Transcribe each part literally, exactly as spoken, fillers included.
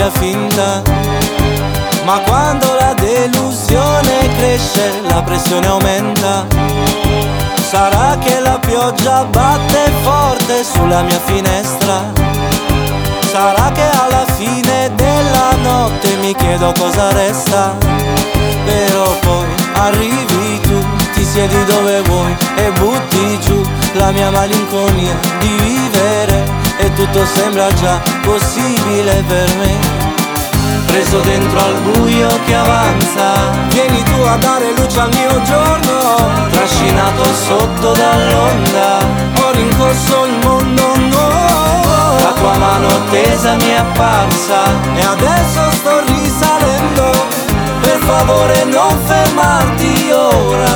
storia finta. Ma quando la delusione cresce, la pressione aumenta. Sarà che la pioggia batte forte sulla mia finestra. Sarà che alla fine della notte mi chiedo cosa resta. Però poi arrivi tu, ti siedi dove vuoi e butti giù la mia malinconia di vivere, e tutto sembra già possibile per me. Preso dentro al buio che avanza, vieni tu a dare luce al mio giorno. Trascinato sotto dall'onda, ho rincorso il mondo, no. La tua mano tesa mi è apparsa e adesso sto risalendo. Per favore non fermarti ora.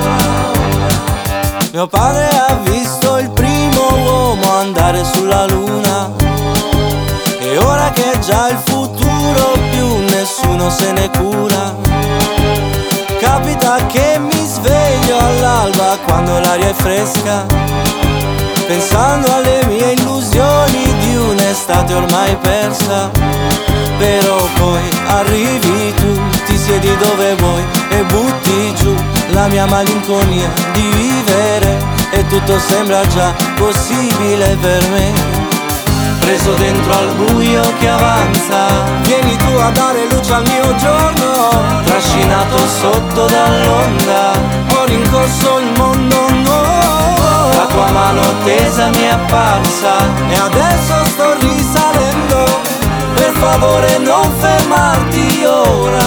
Mio padre ha visto il primo uomo andare sulla luna, e ora che è già il futuro più nessuno se ne cura. Capita che mi sveglio all'alba quando l'aria è fresca, pensando alle mie illusioni di un'estate ormai persa. Però poi arrivi tu, ti siedi dove vuoi e butti giù la mia malinconia di vivere, e tutto sembra già possibile per me. Preso dentro al buio che avanza, vieni tu a dare luce al mio giorno. Trascinato sotto dall'onda, ho rincorso il mondo, no. La tua mano tesa mi è apparsa e adesso sto risalendo. Per favore non fermarti ora.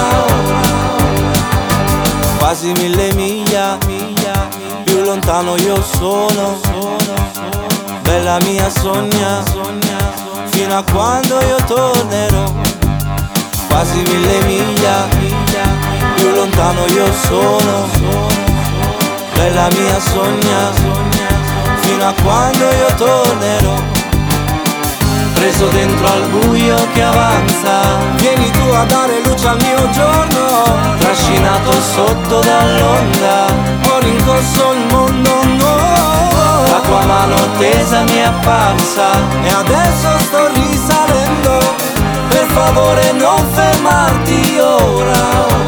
Quasi mille miglia, più lontano io sono. Bella mia sogna, fino a quando io tornerò. Quasi mille miglia, più lontano io sono. Bella mia sogna, fino a quando io tornerò. Preso dentro al buio che avanza, vieni tu a dare luce al mio giorno. Trascinato sotto dall'onda, ho rincorso il mondo, no. La tua mano tesa mi è apparsa e adesso sto risalendo. Per favore non fermarti ora.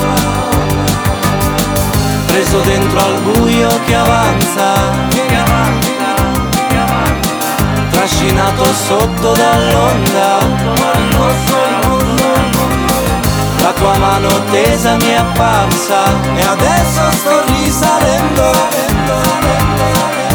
Preso dentro al buio che avanza, che avanza, che avanza. Trascinato sotto dall'onda, ho rincorso il mondo. La tua mano tesa mi è apparsa e adesso sto risalendo.